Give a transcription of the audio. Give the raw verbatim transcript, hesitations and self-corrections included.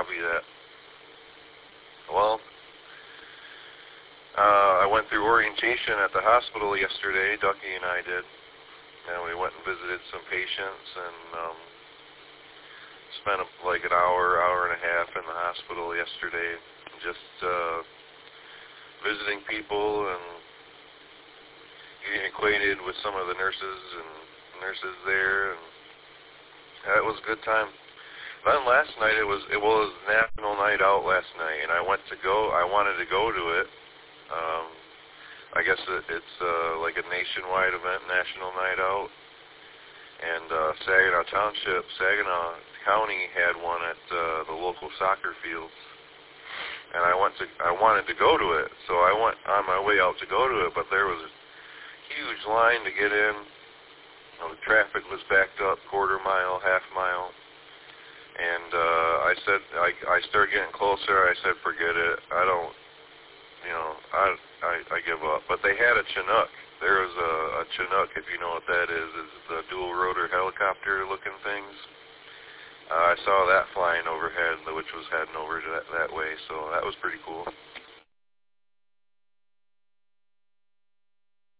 Copy that. Well, uh, I went through orientation at the hospital yesterday. Ducky and I did. And we went and visited some patients and um, spent like an hour, hour and a half in the hospital yesterday, just uh, visiting people and getting acquainted with some of the nurses and nurses there, and that was a good time. Then last night it was it was National Night Out last night, and I went to go. I wanted to go to it. Um, I guess it, it's uh, like a nationwide event, National Night Out. And uh, Saginaw Township, Saginaw County had one at uh, the local soccer fields. And I went to, I wanted to go to it, so I went on my way out to go to it, but there was a huge line to get in. You know, the traffic was backed up, quarter mile, half mile. And uh, I said, I, I started getting closer. I said, forget it. I don't, you know, I, I, I give up. But they had a Chinook. There was a, a Chinook, if you know what that is. It's the dual rotor helicopter looking things. Uh, I saw that flying overhead, which was heading over to that, that way, so that was pretty cool.